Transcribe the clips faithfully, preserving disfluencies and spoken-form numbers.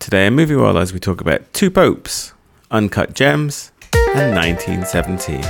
Today in Movie World, as we talk about Two Popes, Uncut Gems, and nineteen seventeen.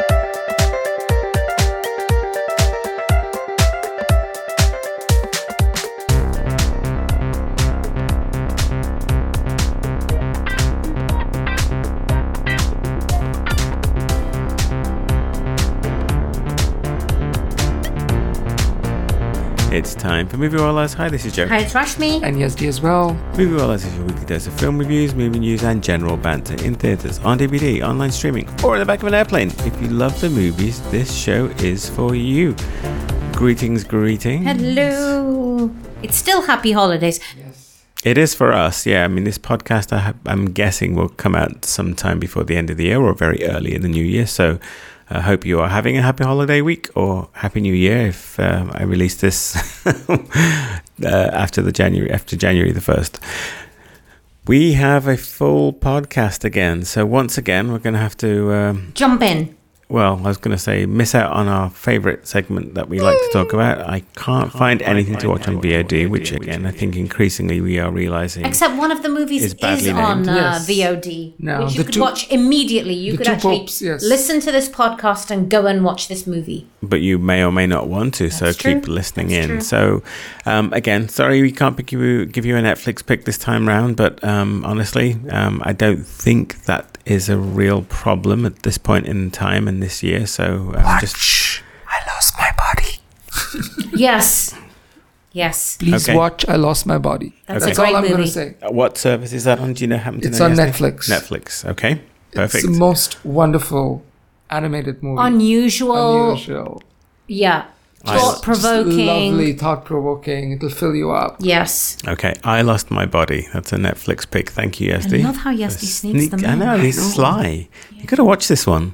It's time for Movie Wallahs. Hi, this is Joe. Hi, it's Rashmi. And Yazdi as well. Movie Wallahs is your weekly dose of film reviews, movie news, and general banter in theatres, on D V D, online streaming, or in the back of an airplane. If you love the movies, this show is for you. Greetings, greetings. Hello. It's still happy holidays. Yes. It is for us, yeah. I mean, this podcast, I have, I'm guessing, will come out sometime before the end of the year or very early in the new year. So I hope you are having a happy holiday week or happy new year if um, I release this uh, after the January after January the first. We have a full podcast again. So once again, we're going to have to um, jump in. Well, I was going to say miss out on our favourite segment that we like to talk about. I can't find anything to watch on V O D, which again, I think increasingly we are realising. Except one of the movies is is, badly on named. uh, Yes. V O D, No, which you the could two- watch immediately. You the could two actually popes, yes. listen to this podcast and go and watch this movie. But you may or may not want to, so That's keep true. listening That's in. true. So, um, again, sorry we can't pick you, give you a Netflix pick this time round, but um, honestly, um, I don't think that is a real problem at this point in time in this year. So, um, just I lost my body. Yes. Yes. Please Okay. watch I Lost My Body. That's Okay. a That's all great I'm movie. going to say. uh, what service is that on? Do you know? Happen to It's know, on Yasmin? Netflix. Netflix. Okay, perfect. It's the most wonderful animated movie. Unusual. Unusual. Yeah. I- Thought-provoking. Lovely, thought-provoking. It'll fill you up. Yes. Okay, I Lost My Body. That's a Netflix pick. Thank you, Yazdi. love how Yazdi For sneaks sneak- them I in. know, he's I know. sly. You got to watch this one.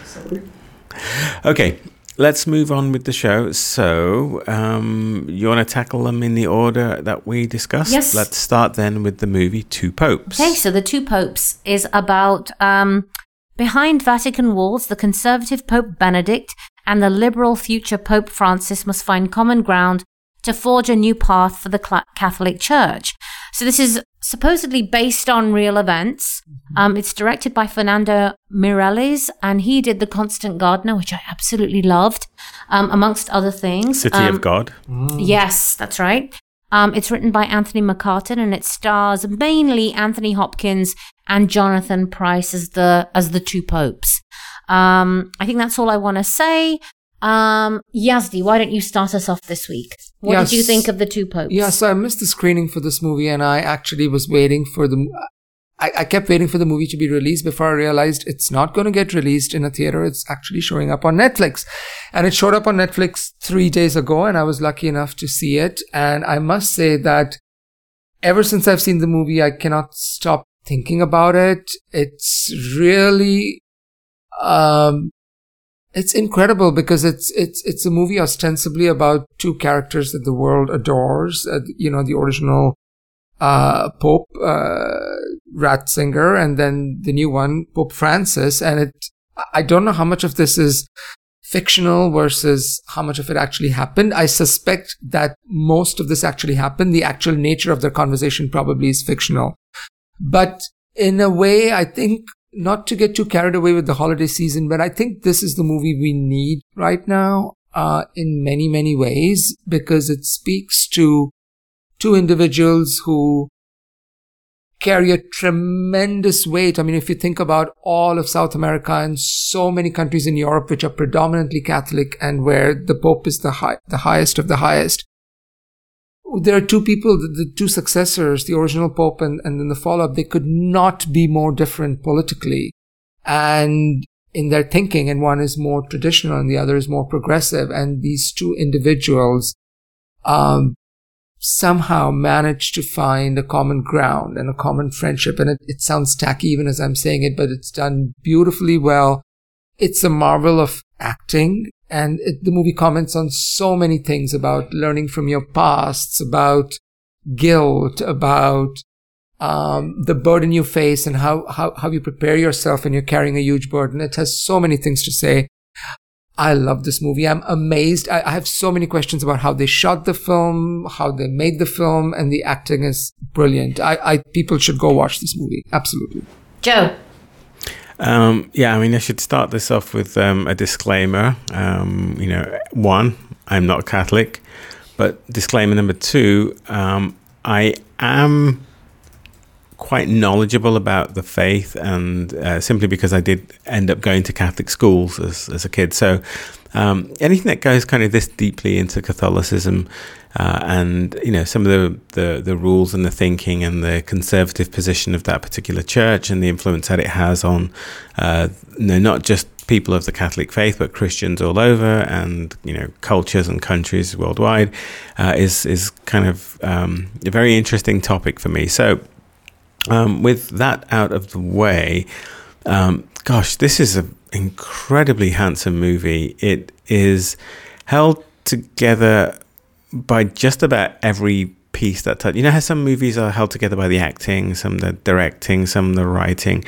Okay, let's move on with the show. So, um, you want to tackle them in the order that we discussed? Yes. Let's start then with the movie Two Popes. Okay, so The Two Popes is about um, behind Vatican walls, the conservative Pope Benedict and the liberal future Pope Francis must find common ground to forge a new path for the cla- Catholic Church. So this is supposedly based on real events. Um, it's directed by Fernando Mireles, and he did The Constant Gardener, which I absolutely loved, um, amongst other things. City Um, of God. Yes, that's right. Um, it's written by Anthony McCartan, and it stars mainly Anthony Hopkins and Jonathan Pryce as the as the two popes. Um, I think that's all I want to say. Um, Yazdi, why don't you start us off this week? What Yes. did you think of the two popes? Yeah, so I missed the screening for this movie, and I actually was waiting for the. I, I kept waiting for the movie to be released before I realized it's not going to get released in a theater. It's actually showing up on Netflix, and it showed up on Netflix three days ago, and I was lucky enough to see it. And I must say that ever since I've seen the movie, I cannot stop thinking about it. It's really. Um, It's incredible because it's it's it's a movie ostensibly about two characters that the world adores. Uh, you know, the original uh, Pope uh, Ratzinger, and then the new one, Pope Francis. And it, I don't know how much of this is fictional versus how much of it actually happened. I suspect that most of this actually happened. The actual nature of their conversation probably is fictional, but in a way, I think. Not to get too carried away with the holiday season, but I think this is the movie we need right now, uh, in many, many ways, because it speaks to two individuals who carry a tremendous weight. I mean, if you think about all of South America and so many countries in Europe, which are predominantly Catholic and where the Pope is the high, the highest of the highest, there are two people, the, the two successors, the original Pope and, and then the follow-up, they could not be more different politically and in their thinking. And one is more traditional and the other is more progressive. And these two individuals um, somehow managed to find a common ground and a common friendship. And it, it sounds tacky even as I'm saying it, but it's done beautifully well. It's a marvel of acting. And it, the movie comments on so many things about learning from your pasts, about guilt, about um, the burden you face and how, how, how you prepare yourself when you're carrying a huge burden. It has so many things to say. I love this movie. I'm amazed. I, I have so many questions about how they shot the film, how they made the film, and the acting is brilliant. I, I people should go watch this movie. Absolutely. Joe. Um, yeah, I mean, I should start this off with um, a disclaimer. Um, you know, one, I'm not Catholic, but disclaimer number two, um, I am quite knowledgeable about the faith, and uh, simply because I did end up going to Catholic schools as, as a kid. So um, anything that goes kind of this deeply into Catholicism uh, and, you know, some of the, the, the rules and the thinking and the conservative position of that particular church and the influence that it has on, uh, you know, not just people of the Catholic faith, but Christians all over, and, you know, cultures and countries worldwide, uh, is, is kind of um, a very interesting topic for me. So Um, with that out of the way, um, gosh, this is an incredibly handsome movie. It is held together by just about every piece that touch. You know how some movies are held together by the acting, some the directing, some the writing.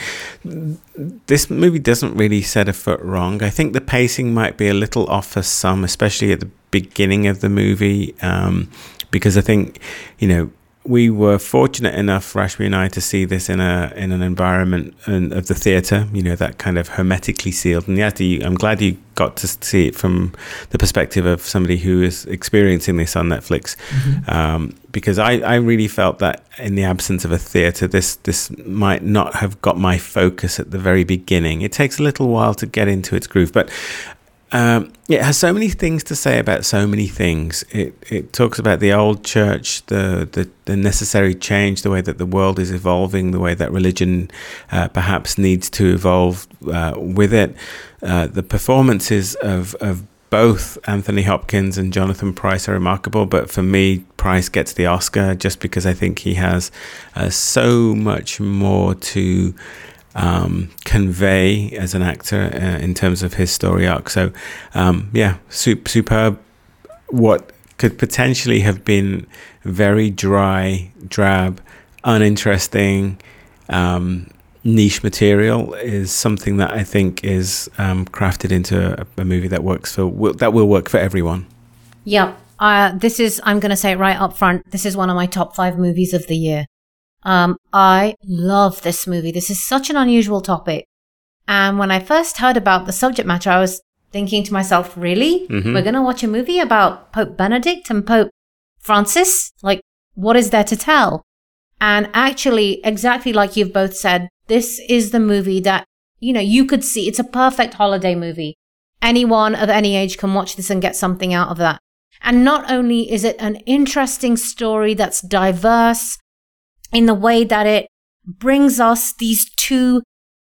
This movie doesn't really set a foot wrong. I think the pacing might be a little off for some, especially at the beginning of the movie, um, because I think, you know, we were fortunate enough, Rashmi and I, to see this in a in an environment of the theatre, you know, that kind of hermetically sealed. And yeah, I'm glad you got to see it from the perspective of somebody who is experiencing this on Netflix, mm-hmm. um, because I, I really felt that in the absence of a theatre, this this might not have got my focus at the very beginning. It takes a little while to get into its groove, but Um, it has so many things to say about so many things. It it talks about the old church, the, the, the necessary change, the way that the world is evolving, the way that religion uh, perhaps needs to evolve uh, with it. Uh, the performances of, of both Anthony Hopkins and Jonathan Pryce are remarkable, but for me, Pryce gets the Oscar just because I think he has uh, so much more to Um, convey as an actor uh, in terms of his story arc. So um, yeah, super, superb. What could potentially have been very dry, drab, uninteresting, um, niche material is something that I think is um, crafted into a, a movie that works for will, that will work for everyone. Yeah, uh, this is, I'm going to say it right up front, this is one of my top five movies of the year. Um, I love this movie. This is such an unusual topic. And when I first heard about the subject matter, I was thinking to myself, really? Mm-hmm. We're going to watch a movie about Pope Benedict and Pope Francis? Like, what is there to tell? And actually, exactly like you've both said, this is the movie that, you know, you could see. It's a perfect holiday movie. Anyone of any age can watch this and get something out of that. And not only is it an interesting story that's diverse, in the way that it brings us these two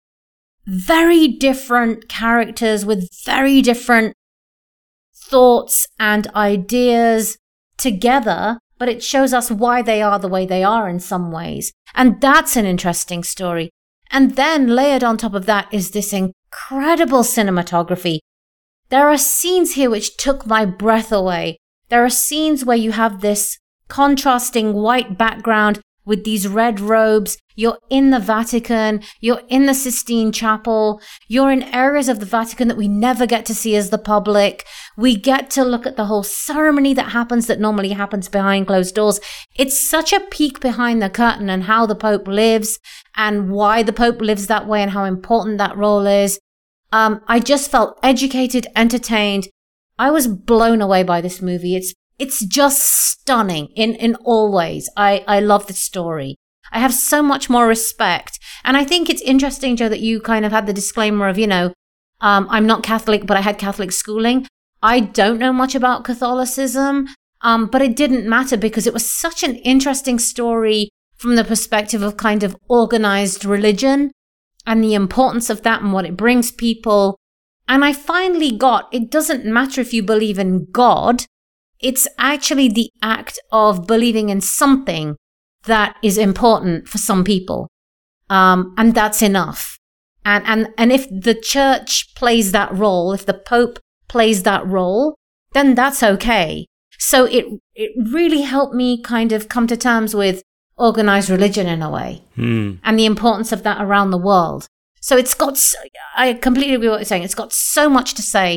very different characters with very different thoughts and ideas together, but it shows us why they are the way they are in some ways. And that's an interesting story. And then layered on top of that is this incredible cinematography. There are scenes here which took my breath away. There are scenes where you have this contrasting white background with these red robes. You're in the Vatican, you're in the Sistine Chapel, you're in areas of the Vatican that we never get to see as the public. We get to look at the whole ceremony that happens that normally happens behind closed doors. It's such a peek behind the curtain and how the Pope lives and why the Pope lives that way and how important that role is. Um, I just felt educated, entertained. I was blown away by this movie. It's It's just stunning in, in all ways. I, I love this story. I have so much more respect. And I think it's interesting, Joe, that you kind of had the disclaimer of, you know, um, I'm not Catholic, but I had Catholic schooling. I don't know much about Catholicism, um, but it didn't matter because it was such an interesting story from the perspective of kind of organized religion and the importance of that and what it brings people. And I finally got, it doesn't matter if you believe in God. It's actually the act of believing in something that is important for some people. Um, and that's enough. And, and, and if the church plays that role, if the Pope plays that role, then that's okay. So it, it really helped me kind of come to terms with organized religion in a way, mm. and the importance of that around the world. So it's got, so, I completely agree with what you're saying. It's got so much to say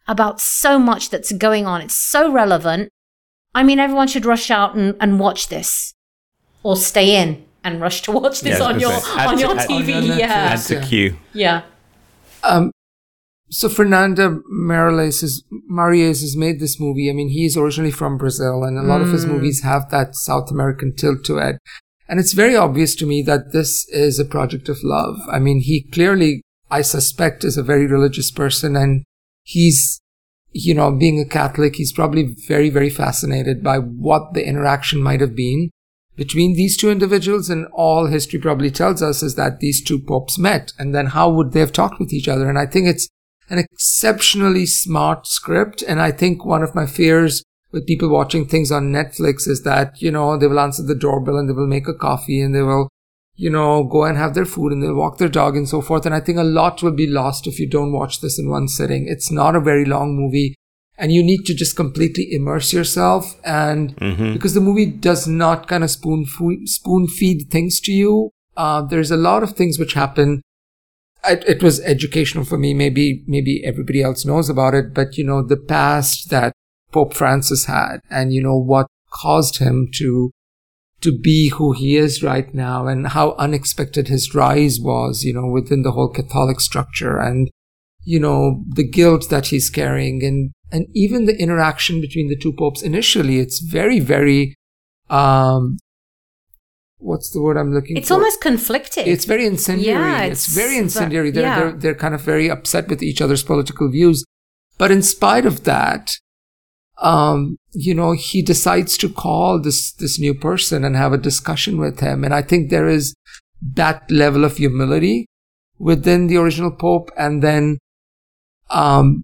about so much that's going on. It's so relevant. I mean, everyone should rush out and, and watch this, or stay in and rush to watch this Yeah, on your on to- your add- T V. on your Yeah, Add Netflix. to Yeah. queue. yeah. Um, so Fernanda Marias has, Marias has made this movie. I mean, he's originally from Brazil, and a lot of his Mm. movies have that South American tilt to it. And it's very obvious to me that this is a project of love. I mean, he clearly, I suspect, is a very religious person, and he's, you know, being a Catholic, he's probably very, very fascinated by what the interaction might have been between these two individuals. And all history probably tells us is that these two popes met, and then how would they have talked with each other? And I think it's an exceptionally smart script. And I think one of my fears with people watching things on Netflix is that, you know, they will answer the doorbell and they will make a coffee and they will, you know, go and have their food and they'll walk their dog and so forth. And I think a lot will be lost if you don't watch this in one sitting. It's not a very long movie, and you need to just completely immerse yourself. And Mhm. because the movie does not kind of spoon food, spoon feed things to you, uh, there's a lot of things which happen. It, it was educational for me. Maybe, maybe everybody else knows about it, but you know, the past that Pope Francis had, and you know, what caused him to to be who he is right now, and how unexpected his rise was, you know, within the whole Catholic structure, and you know, the guilt that he's carrying, and and even the interaction between the two popes initially. It's very, very um what's the word I'm looking It's for? almost conflicted. It's very incendiary. Yeah, it's, it's- very incendiary. They're, yeah. they're they're kind of very upset with each other's political views. But in spite of that, um, you know, he decides to call this this new person and have a discussion with him. And I think there is that level of humility within the original Pope. And then um,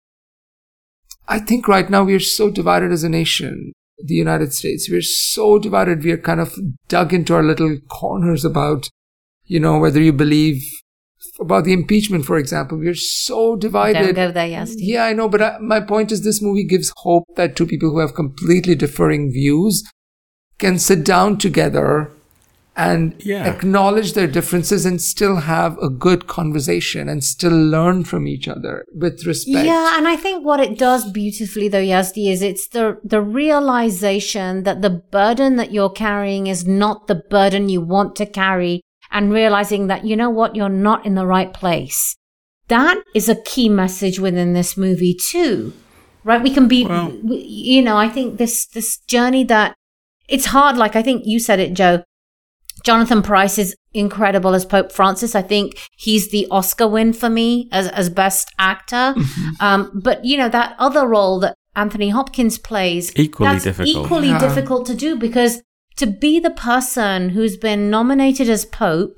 I think right now we are so divided as a nation. The United States, we're so divided. We are kind of dug into our little corners about, you know, whether you believe about the impeachment, for example. We're so divided. Don't go there, yes. Yeah, I know, but I, my point is this movie gives hope that two people who have completely differing views can sit down together and Yeah. acknowledge their differences and still have a good conversation and still learn from each other with respect. Yeah, and I think what it does beautifully, though, Yazdi, is it's the the realization that the burden that you're carrying is not the burden you want to carry, and realizing that, you know what, you're not in the right place. That is a key message within this movie too, right? We can be, Well- we, you know, I think this this journey that it's hard. Like I think you said it, Joe. Jonathan Pryce is incredible as Pope Francis. I think he's the Oscar win for me as as best actor. Um, but you know, that other role that Anthony Hopkins plays, Equally that's difficult. equally Yeah. difficult to do, because to be the person who's been nominated as Pope,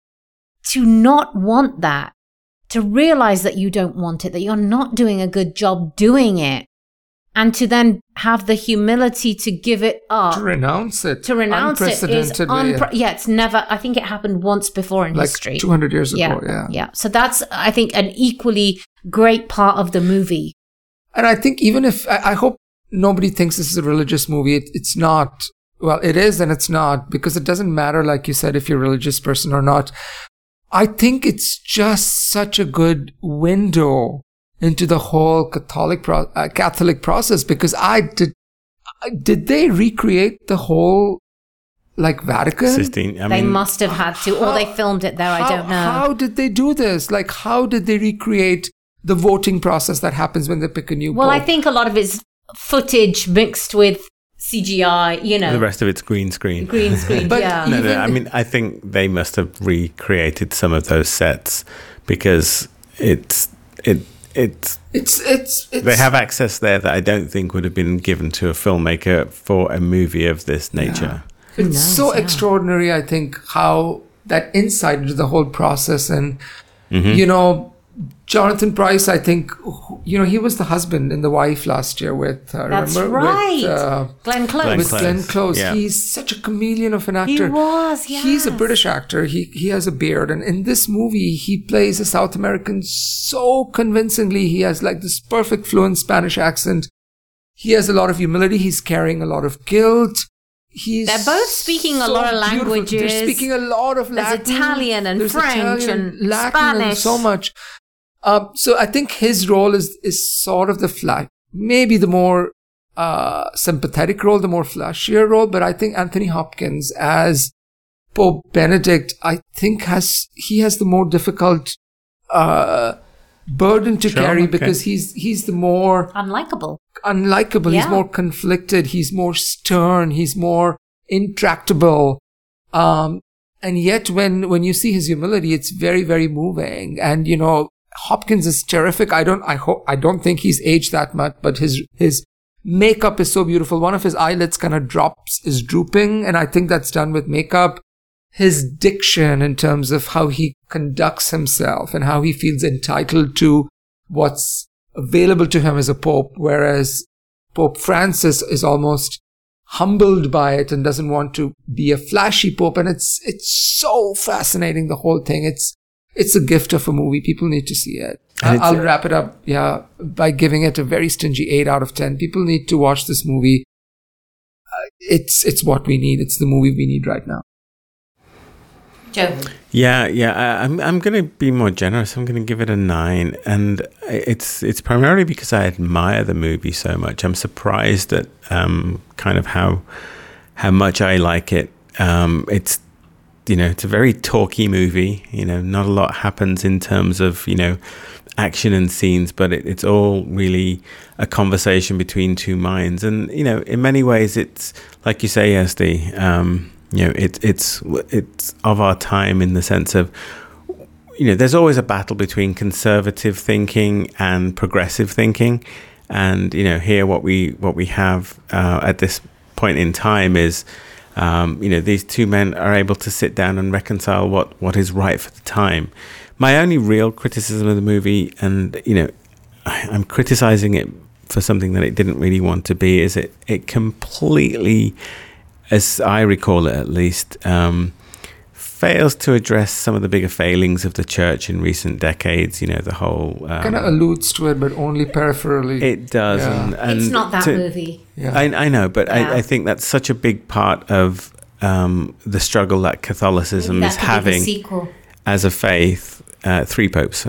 to not want that, to realize that you don't want it, that you're not doing a good job doing it, and to then have the humility to give it up. To renounce it. To renounce it is Unprecedented way. unpre- yeah, it's never. I think it happened once before in like history. two hundred years yeah, ago, yeah. yeah. So that's, I think, an equally great part of the movie. And I think even if, I, I hope nobody thinks this is a religious movie. It, it's not. Well, it is and it's not, because it doesn't matter, like you said, if you're a religious person or not. I think it's just such a good window into the whole Catholic pro- uh, Catholic process, because I did. Did they recreate the whole, like, Vatican? Sistine. I They mean, must have had to, or they filmed it there. I How- don't know. How did they do this? Like, how did they recreate the voting process that happens when they pick a new well, I pope? think a lot of it's footage mixed with C G I. You know, the rest of it's green screen. green screen. But yeah. No, no, Even- I mean, I think they must have recreated some of those sets because it's it it's It's, it's, it's they have access there that I don't think would have been given to a filmmaker for a movie of this nature. It's knows, so yeah. extraordinary, I think, how that insight into the whole process. And, Mm-hmm. you know, Jonathan Pryce, I think, you know, he was the husband and the wife last year with, uh, That's remember? right. With, uh, Glenn Close. Glenn with Close. Glenn Close. Yeah. He's such a chameleon of an He actor. was, He's a yes. British actor. He he has a beard, and in this movie, he plays a South American so convincingly. He has like this perfect fluent Spanish accent. He has a lot of humility. He's carrying a lot of guilt. He's They're both speaking a lot of beautiful. languages. They're speaking a lot of There's Latin. Italian and There's French Italian, and Latin and Spanish. so much. Um, so I think his role is is sort of the flash, maybe the more uh, sympathetic role, the more flashier role. But I think Anthony Hopkins as Pope Benedict, I think has he has the more difficult uh, burden to sure, carry okay. because he's he's the more Unlikable. unlikable. Yeah. He's more conflicted. He's more stern. He's more intractable. Um, and yet, when when you see his humility, it's very very moving. And you know, Hopkins is terrific. I don't I hope I don't think he's aged that much, but his his makeup is so beautiful. One of his eyelids kind of drops, is drooping, and I think that's done with makeup. His diction in terms of how he conducts himself and how he feels entitled to what's available to him as a pope, whereas Pope Francis is almost humbled by it and doesn't want to be a flashy pope. And it's it's so fascinating, the whole thing. It's it's a gift of a movie. People need to see it. I, I'll wrap it up, yeah, by giving it a very stingy eight out of ten. People need to watch this movie. Uh, it's it's what we need. It's the movie we need right now. Joe. Yeah, yeah. I, I'm I'm going to be more generous. I'm going to give it a nine, and it's it's primarily because I admire the movie so much. I'm surprised at um, kind of how how much I like it. Um, it's you know it's a very talky movie. You know, not a lot happens in terms of you know action and scenes, but it, it's all really a conversation between two minds. And you know, in many ways, it's like you say, Esty. Um, You know, it, it's it's of our time in the sense of, you know, there's always a battle between conservative thinking and progressive thinking, and you know, here what we what we have uh, at this point in time is, um, you know, these two men are able to sit down and reconcile what, what is right for the time. My only real criticism of the movie, and you know, I, I'm criticizing it for something that it didn't really want to be, is it it completely, as I recall it at least, um, fails to address some of the bigger failings of the church in recent decades. You know, the whole... Um, kind of alludes to it, but only peripherally. It does. Yeah. And, and It's not that to, movie. Yeah. I, I know, but Yeah. I, I think that's such a big part of um, the struggle that Catholicism Maybe is that could be the having sequel. as a faith. Uh, three popes.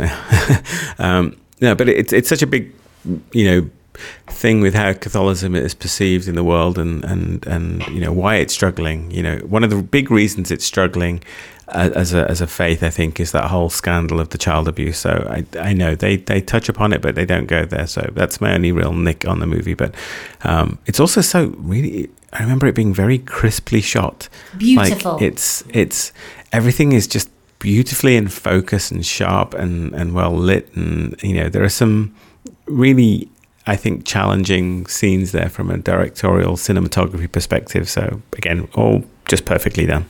um, no, but it's it's such a big, you know, thing with how Catholicism is perceived in the world, and, and, and you know why it's struggling. You know, one of the big reasons it's struggling uh, as a as a faith, I think, is that whole scandal of the child abuse. So I I know they they touch upon it, but they don't go there. So that's my only real nick on the movie. But um, it's also so really. I remember it being very crisply shot. Beautiful. Like it's it's everything is just beautifully in focus and sharp and and well lit, and you know there are some really, I think, challenging scenes there from a directorial cinematography perspective. So again, all just perfectly done.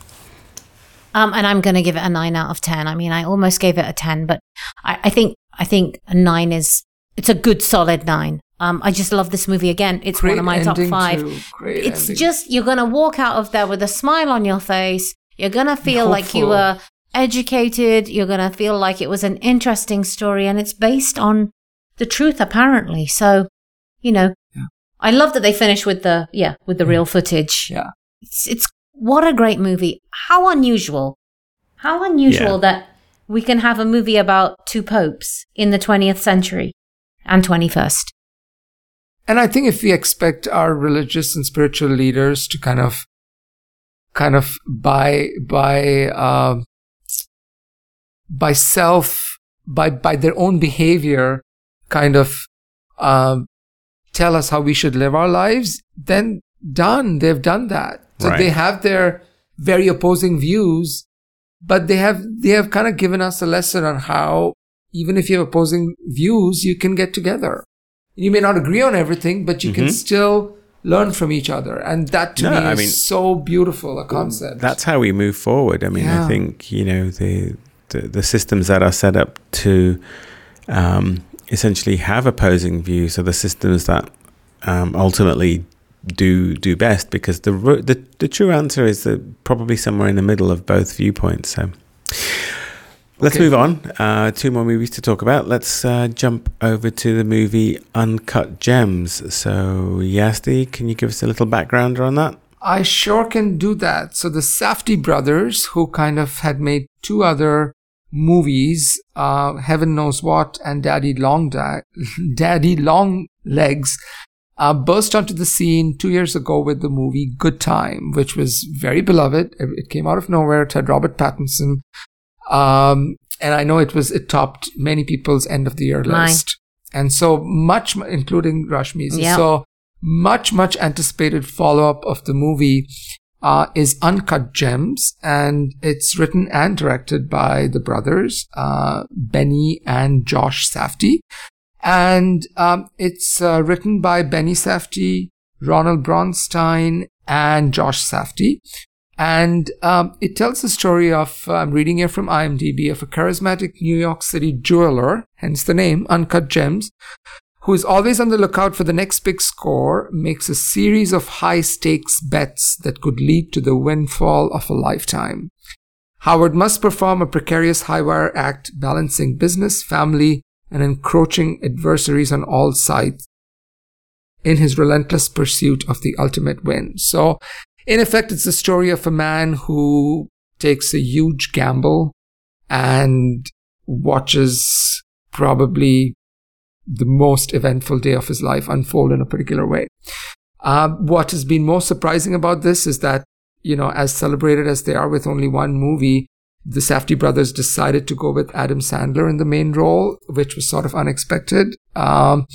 Um, and I'm going to give it a nine out of ten. I mean, I almost gave it a ten, but I, I think I think a nine is it's a good solid nine. Um, I just love this movie again. It's Great one of my top ending five. too. Great It's ending. just you're going to walk out of there with a smile on your face. You're going to feel like you Hopeful. were educated. You're going to feel like it was an interesting story, and it's based on the truth apparently. So, you know, Yeah. I love that they finish with the yeah with the real footage. Yeah. It's it's what a great movie. How unusual. How unusual Yeah. that we can have a movie about two popes in the twentieth century and twenty-first. And I think if we expect our religious and spiritual leaders to kind of, kind of by by uh, by self by by their own behavior, kind of um, tell us how we should live our lives, then done. They've done that. So Right. they have their very opposing views, but they have they have kind of given us a lesson on how, even if you have opposing views, you can get together. You may not agree on everything, but you can Mhm. still learn from each other. And that to No, me I is mean, so beautiful a concept. That's how we move forward. I mean, Yeah. I think, you know, the, the, the systems that are set up to um, essentially have opposing views are the systems that um, ultimately do do best, because the, the the true answer is that probably somewhere in the middle of both viewpoints. So let's Okay. move on. Uh, two more movies to talk about. Let's uh, jump over to the movie Uncut Gems. So, Yasti, can you give us a little background on that? I sure can do that. So the Safdie brothers, who kind of had made two other movies, uh, Heaven Knows What and Daddy Long Di- Daddy Long Legs, uh, burst onto the scene two years ago with the movie Good Time, which was very beloved. It came out of nowhere. It had Robert Pattinson. Um, and I know it was, it topped many people's end of the year list. Mine. And so much, including Rashmi's. Yep. So much, much anticipated follow-up of the movie uh, is Uncut Gems. And it's written and directed by the brothers, uh, Benny and Josh Safdie. And um, it's uh, written by Benny Safdie, Ronald Bronstein, and Josh Safdie. And um, it tells the story of, uh, I'm reading here from IMDb, of a charismatic New York City jeweler, hence the name, Uncut Gems, who is always on the lookout for the next big score, makes a series of high-stakes bets that could lead to the windfall of a lifetime. Howard must perform a precarious high-wire act balancing business, family, and encroaching adversaries on all sides in his relentless pursuit of the ultimate win. So, in effect, it's the story of a man who takes a huge gamble and watches probably the most eventful day of his life unfold in a particular way. Uh, what has been most surprising about this is that, you know, as celebrated as they are with only one movie, the Safdie brothers decided to go with Adam Sandler in the main role, which was sort of unexpected. Um,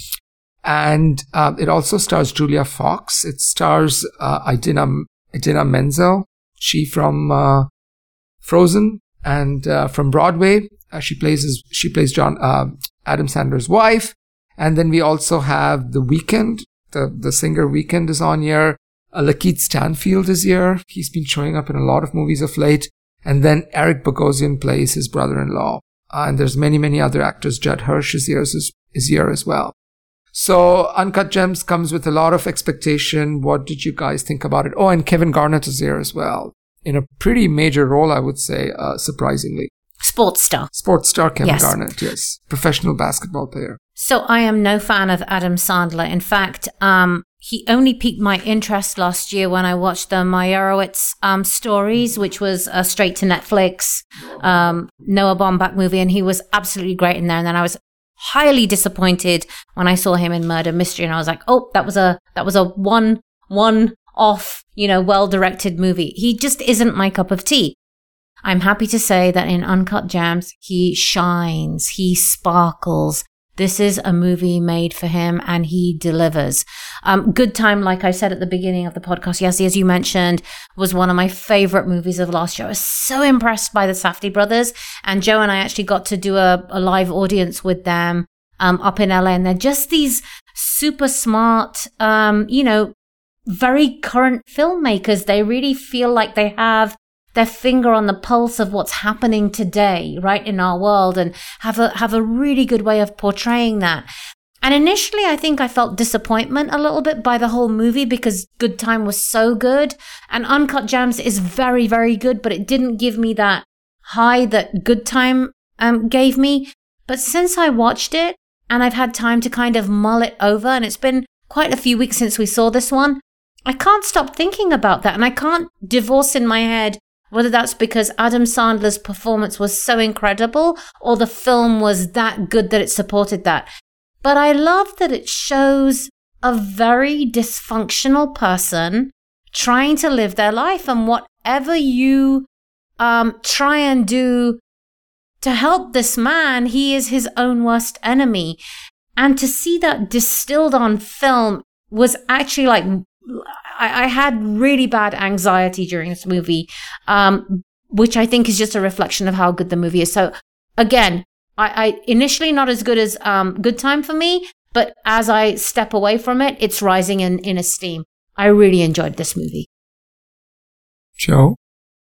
and uh, it also stars Julia Fox. It stars uh, Idina, Idina Menzel, she from uh, Frozen, and uh, from Broadway. Uh, she plays his, she plays John uh, Adam Sandler's wife. And then we also have The Weeknd, the, the singer Weeknd is on here. Uh, Lakeith Stanfield is here. He's been showing up in a lot of movies of late. And then Eric Bogosian plays his brother-in-law. Uh, and there's many, many other actors. Judd Hirsch is here, is, is here as well. So Uncut Gems comes with a lot of expectation. What did you guys think about it? Oh, and Kevin Garnett is here as well. In a pretty major role, I would say, uh, surprisingly. Sports star. Sports star Kevin yes. Garnett, yes. Professional basketball player. So I am no fan of Adam Sandler. In fact, um, he only piqued my interest last year when I watched the Meyerowitz um, stories, which was a straight to Netflix um, Noah Baumbach movie, and he was absolutely great in there. And then I was highly disappointed when I saw him in Murder Mystery, and I was like, oh, that was a that was a one one off, you know, well directed movie. He just isn't my cup of tea. I'm happy to say that in Uncut Gems, he shines, he sparkles. This is a movie made for him, and he delivers. Um, Good Time, like I said at the beginning of the podcast, yes, as you mentioned, was one of my favorite movies of last year. I was so impressed by the Safdie brothers, and Joe and I actually got to do a, a live audience with them um, up in L A, and they're just these super smart, um, you know, very current filmmakers. They really feel like they have their finger on the pulse of what's happening today, right, in our world, and have a have a really good way of portraying that. And initially, I think I felt disappointment a little bit by the whole movie because Good Time was so good, and Uncut Gems is very, very good, but it didn't give me that high that Good Time um, gave me. But since I watched it, and I've had time to kind of mull it over, and it's been quite a few weeks since we saw this one, I can't stop thinking about that, and I can't divorce in my head whether that's because Adam Sandler's performance was so incredible or the film was that good that it supported that. But I love that it shows a very dysfunctional person trying to live their life, and whatever you um, try and do to help this man, he is his own worst enemy. And to see that distilled on film was actually like, I, I had really bad anxiety during this movie, um, which I think is just a reflection of how good the movie is. So again, I, I initially not as good as um, Good Time for me, but as I step away from it, it's rising in, in esteem. I really enjoyed this movie. Joe?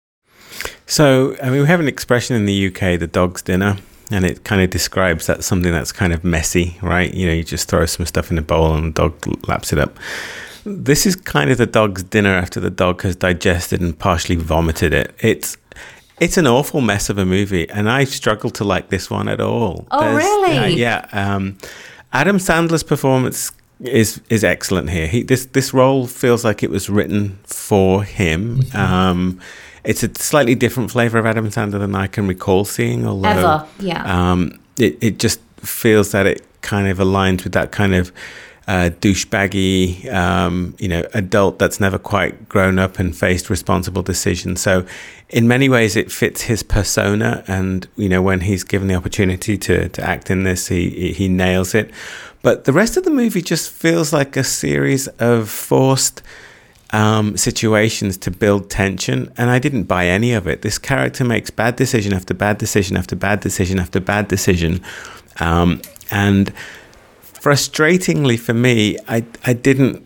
So, I mean, we have an expression in the U K, the dog's dinner, and it kind of describes that something that's kind of messy, right? You know, you just throw some stuff in a bowl and the dog laps it up. This is kind of the dog's dinner after the dog has digested and partially vomited it. It's it's an awful mess of a movie, and I struggled to like this one at all. Oh, There's, really? Uh, yeah. Um, Adam Sandler's performance is is excellent here. He this this role feels like it was written for him. Um, it's a slightly different flavor of Adam Sandler than I can recall seeing. Although, Ever, yeah. Um, it it just feels that it kind of aligns with that kind of uh, douchebaggy, um, you know, adult that's never quite grown up and faced responsible decisions. So, in many ways, it fits his persona. And you know, when he's given the opportunity to to act in this, he he nails it. But the rest of the movie just feels like a series of forced um, situations to build tension, and I didn't buy any of it. This character makes bad decision after bad decision after bad decision after bad decision, um, and frustratingly for me, I I didn't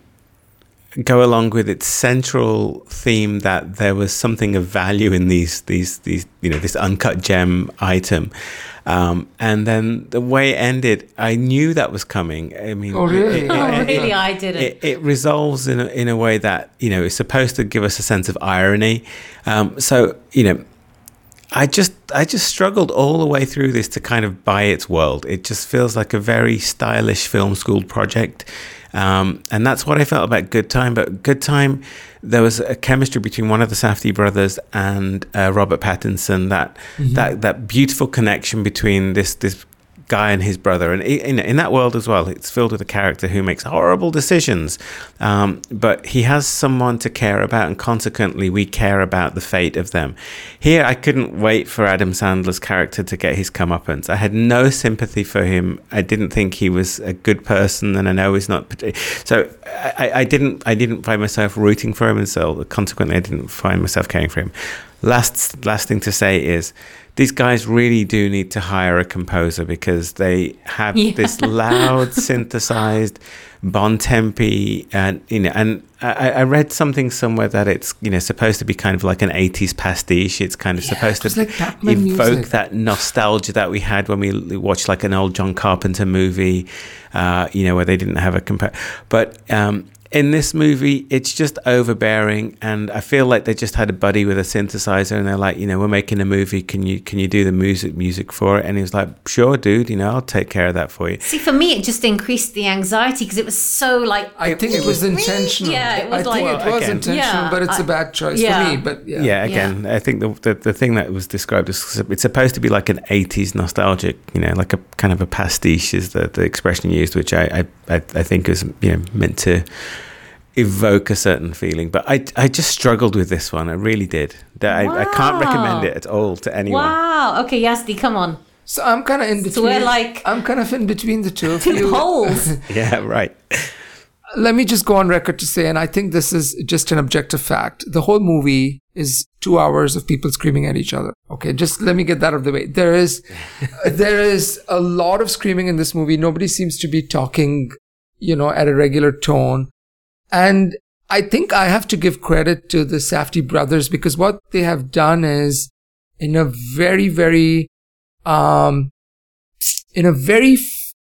go along with its central theme that there was something of value in these these these you know this uncut gem item. Um, and then the way it ended, I knew that was coming. I mean, oh really? It, oh, it, really? It, I didn't. It, it resolves in a, in a way that you know is supposed to give us a sense of irony. Um, so you know, I just I just struggled all the way through this to kind of buy its world. It just feels like a very stylish film school project. Um, and that's what I felt about Good Time. But Good Time, there was a chemistry between one of the Safdie brothers and uh, Robert Pattinson. That mm-hmm. that that beautiful connection between this this guy and his brother, and in in that world as well, it's filled with a character who makes horrible decisions, um, but he has someone to care about, and consequently, we care about the fate of them. Here, I couldn't wait for Adam Sandler's character to get his comeuppance. I had no sympathy for him. I didn't think he was a good person, and I know he's not. So I, I didn't. I didn't find myself rooting for him, and so consequently, I didn't find myself caring for him. Last last thing to say is, these guys really do need to hire a composer, because they have yeah. this loud synthesized Bontempi, and you know, and I, I read something somewhere that it's you know supposed to be kind of like an eighties pastiche. It's kind of yeah, supposed to like evoke music. that nostalgia that we had when we watched like an old John Carpenter movie, uh, you know, where they didn't have a composer. But um, in this movie, it's just overbearing, and I feel like they just had a buddy with a synthesizer, and they're like, you know, we're making a movie. Can you can you do the music music for it? And he was like, sure, dude. You know, I'll take care of that for you. See, for me, it just increased the anxiety because it was so like. I think it was intentional. Yeah, it was I like. think it was again, intentional, yeah, but it's I, a bad choice yeah. for me. But yeah, yeah again, yeah. I think the, the the thing that was described as it's supposed to be like an eighties nostalgic, you know, like a kind of a pastiche is the the expression used, which I I I think is you know meant to evoke a certain feeling, but I I just struggled with this one. I really did. I, wow. I can't recommend it at all to anyone. Wow. Okay, Yazdi, come on. So I'm kind of in between. So we're like I'm kind of in between the two of two you. poles. Yeah, right. Let me just go on record to say, and I think this is just an objective fact, the whole movie is two hours of people screaming at each other. Okay, just let me get that out of the way. There is, there is a lot of screaming in this movie. Nobody seems to be talking, you know, at a regular tone. And I think I have to give credit to the Safdie brothers, because what they have done is, in a very, very, um, in a very f-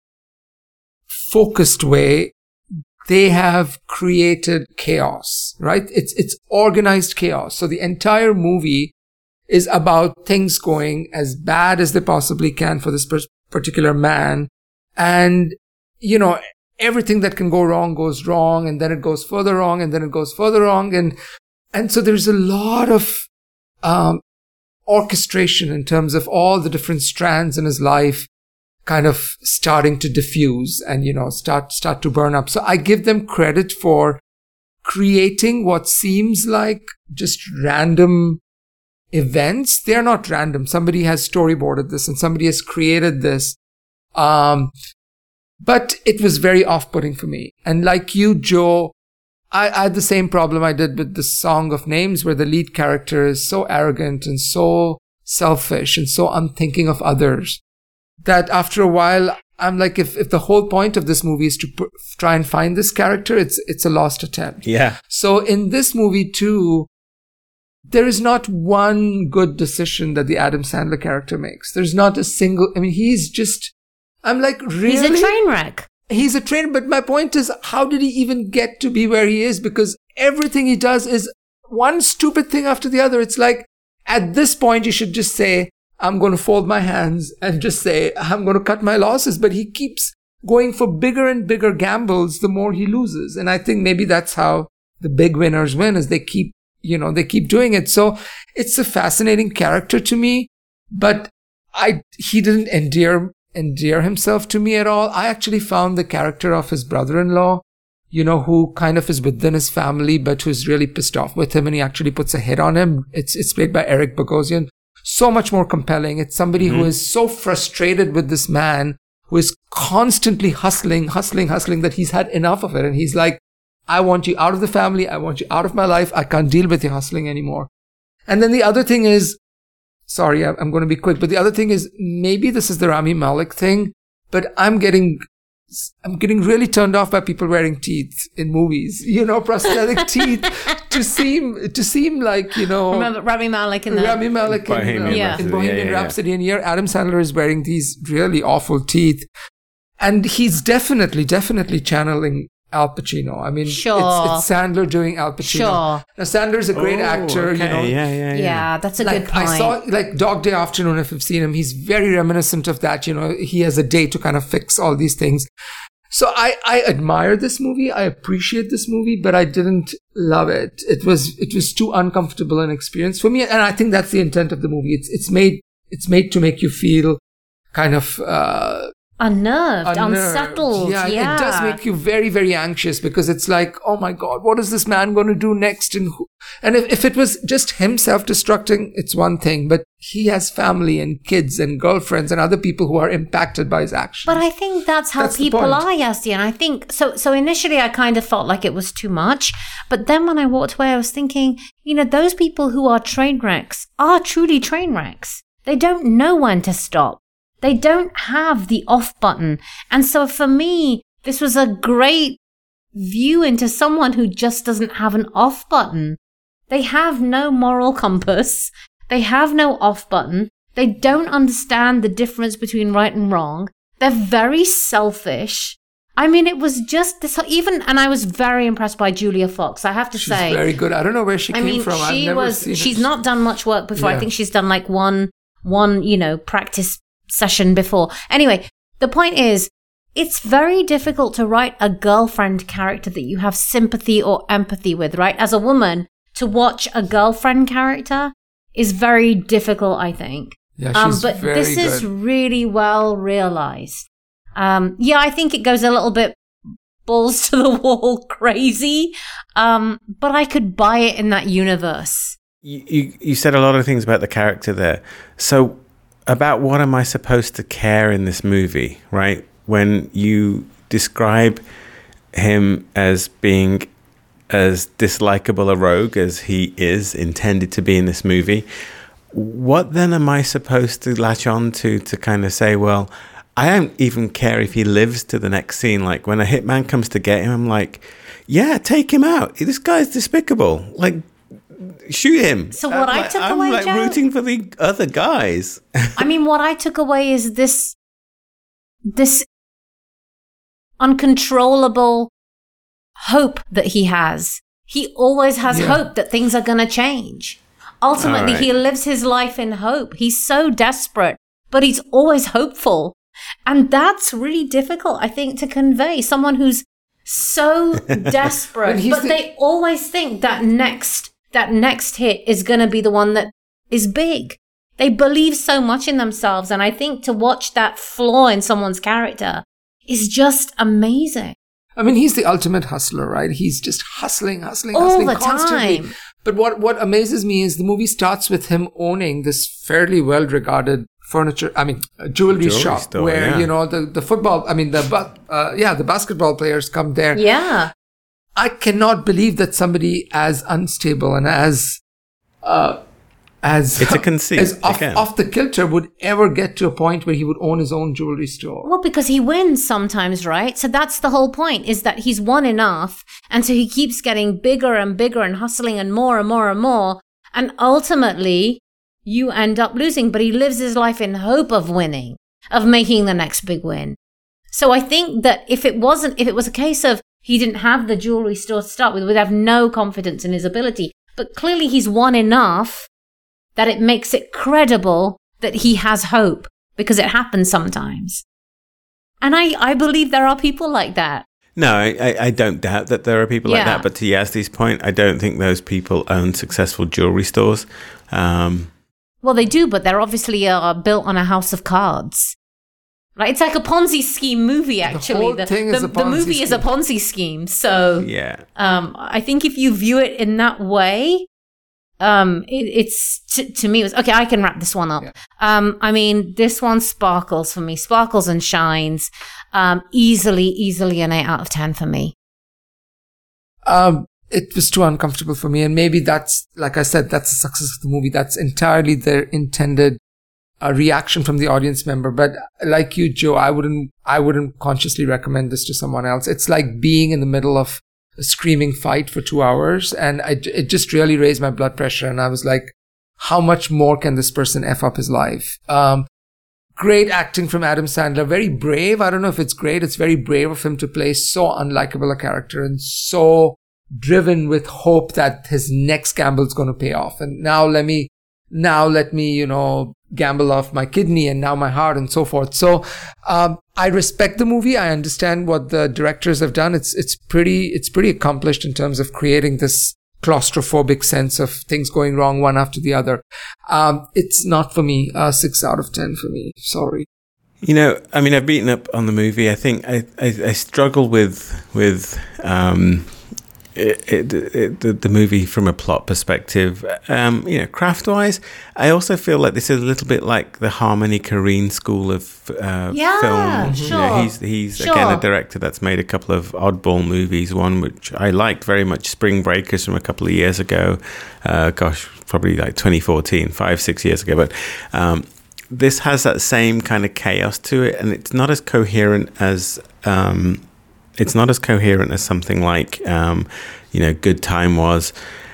focused way, they have created chaos, right? It's, it's organized chaos. So the entire movie is about things going as bad as they possibly can for this per- particular man. And, you know, everything that can go wrong goes wrong, and then it goes further wrong, and then it goes further wrong. And, and so there's a lot of, um, orchestration in terms of all the different strands in his life kind of starting to diffuse and, you know, start, start to burn up. So I give them credit for creating what seems like just random events. They're not random. Somebody has storyboarded this and somebody has created this. Um, But it was very off-putting for me. And like you, Joe, I, I had the same problem I did with the Song of Names, where the lead character is so arrogant and so selfish and so unthinking of others that after a while, I'm like, if, if the whole point of this movie is to p- try and find this character, it's it's a lost attempt. Yeah. So in this movie too, there is not one good decision that the Adam Sandler character makes. There's not a single, I mean, he's just... I'm like, really? He's a train wreck. He's a train, but my point is, how did he even get to be where he is? Because everything he does is one stupid thing after the other. It's like, at this point, you should just say, I'm going to fold my hands and just say, I'm going to cut my losses. But he keeps going for bigger and bigger gambles the more he loses. And I think maybe that's how the big winners win, is they keep you know, they keep doing it. So it's a fascinating character to me, but I, he didn't endear, endear himself to me at all. I actually found the character of his brother-in-law, you know, who kind of is within his family, but who's really pissed off with him, and he actually puts a hit on him. It's, it's played by Eric Bogosian. So much more compelling. It's somebody mm-hmm. who is so frustrated with this man, who is constantly hustling, hustling, hustling, that he's had enough of it. And he's like, I want you out of the family. I want you out of my life. I can't deal with your hustling anymore. And then the other thing is, sorry, I'm going to be quick, but the other thing is, maybe this is the Rami Malek thing, but I'm getting, I'm getting really turned off by people wearing teeth in movies, you know, prosthetic teeth to seem, to seem like, you know. Remember Rami Malek in the Rami Malek in Bohemian, uh, yeah. in Bohemian yeah, yeah, Rhapsody. Yeah. And here Adam Sandler is wearing these really awful teeth. And he's definitely, definitely channeling Al Pacino. I mean, sure. it's, it's Sandler doing Al Pacino. Sure. Now, Sandler's a great oh, actor, okay. you know. Yeah, yeah, yeah. Yeah, that's a like, good point. I saw, like, Dog Day Afternoon, if you've seen him, he's very reminiscent of that, you know. He has a day to kind of fix all these things. So I, I admire this movie. I appreciate this movie, but I didn't love it. It was, it was too uncomfortable an experience for me. And I think that's the intent of the movie. It's, it's made, it's made to make you feel kind of, uh, Unnerved, unnerved, unsettled. Yeah, yeah, it does make you very, very anxious, because it's like, oh my God, what is this man going to do next? And who? And if, if it was just him self-destructing, it's one thing, but he has family and kids and girlfriends and other people who are impacted by his actions. But I think that's how that's people are, Yassine. And I think, so, so initially I kind of felt like it was too much, but then when I walked away, I was thinking, you know, those people who are train wrecks are truly train wrecks. They don't know when to stop. They don't have the off button. And so for me, this was a great view into someone who just doesn't have an off button. They have no moral compass. They have no off button. They don't understand the difference between right and wrong. They're very selfish. I mean, it was just this, even, and I was very impressed by Julia Fox, I have to she's say. She's very good. I don't know where she I came mean, from. She I've never was, seen she's it. not done much work before. Yeah. I think she's done like one, one, you know, practice session before. Anyway, the point is, it's very difficult to write a girlfriend character that you have sympathy or empathy with, right? As a woman, to watch a girlfriend character is very difficult, I think. Yeah, um, she's but very this good. is really well realized. Um, yeah, I think it goes a little bit balls to the wall crazy, um, but I could buy it in that universe. You, you, you said a lot of things about the character there. So, about what am I supposed to care in this movie, right? When you describe him as being as dislikable a rogue as he is intended to be in this movie, what then am I supposed to latch on to to kind of say, well, I don't even care if he lives to the next scene. Like when a hitman comes to get him, I'm like, yeah, take him out. This guy's despicable. Like, shoot him. So what I'm I like, took I'm away, like Joe, rooting for the other guys. I mean, what I took away is this, this uncontrollable hope that he has. He always has yeah. hope that things are going to change. Ultimately, right. he lives his life in hope. He's so desperate, but he's always hopeful. And that's really difficult, I think, to convey. Someone who's so desperate, but, but the- they always think that next that next hit is going to be the one that is big. They believe so much in themselves. And I think to watch that flaw in someone's character is just amazing. I mean, he's the ultimate hustler, right? He's just hustling, hustling, All hustling the constantly. time. But what, what amazes me is the movie starts with him owning this fairly well-regarded furniture, I mean, a jewelry, Jewelry shop store, where, yeah. you know, the, the football, I mean, the, bu- uh, yeah, the basketball players come there. Yeah. I cannot believe that somebody as unstable and as, uh, as, It's a conceit, as off, again. off the kilter would ever get to a point where he would own his own jewelry store. Well, because he wins sometimes, right? So that's the whole point, is that he's won enough. And so he keeps getting bigger and bigger and hustling and more and more and more. And ultimately, you end up losing. But he lives his life in hope of winning, of making the next big win. So I think that if it wasn't, if it was a case of he didn't have the jewelry store to start with, would have no confidence in his ability. But clearly he's won enough that it makes it credible that he has hope, because it happens sometimes. And I, I believe there are people like that. No, I, I don't doubt that there are people like Yeah. that. But to Yazdi's point, I don't think those people own successful jewelry stores. Um, Well, they do, but they're obviously uh, built on a house of cards. Right? It's like a Ponzi scheme movie, actually. whole thing is a the Ponzi movie is a scheme. Ponzi scheme. So yeah. um, I think if you view it in that way, um, it, it's t- to me, it was okay. I can wrap this one up. Yeah. Um, I mean, this one sparkles for me, sparkles and shines. Um, easily, easily an eight out of ten for me. Um, it was too uncomfortable for me, and maybe that's, like I said, that's the success of the movie. That's entirely their intended uh, reaction from the audience member. But like you, Joe, I wouldn't, I wouldn't consciously recommend this to someone else. It's like being in the middle of a screaming fight for two hours, and I, it just really raised my blood pressure. And I was like, how much more can this person f up his life? Um, great acting from Adam Sandler. Very brave. I don't know if it's great. It's very brave of him to play so unlikable a character and so driven with hope that his next gamble is going to pay off. And now let me, now let me, you know, gamble off my kidney and now my heart and so forth. So, um, I respect the movie. I understand what the directors have done. It's, it's pretty, it's pretty accomplished in terms of creating this claustrophobic sense of things going wrong one after the other. Um, it's not for me. Uh, six out of ten for me. Sorry. You know, I mean, I've beaten up on the movie. I think I, I, I struggle with, with, um, It, it, it, the, the movie from a plot perspective. Um, you know, craft-wise, I also feel like this is a little bit like the Harmony Korine school of uh, Yeah, film. sure. You know, he's he's Sure. again a director that's made a couple of oddball movies. One which I liked very much, Spring Breakers from a couple of years ago. Uh, gosh, probably like twenty fourteen, five, six years ago. But um, this has that same kind of chaos to it, and it's not as coherent as. Um, It's not as coherent as something like, um, you know, Good Time was.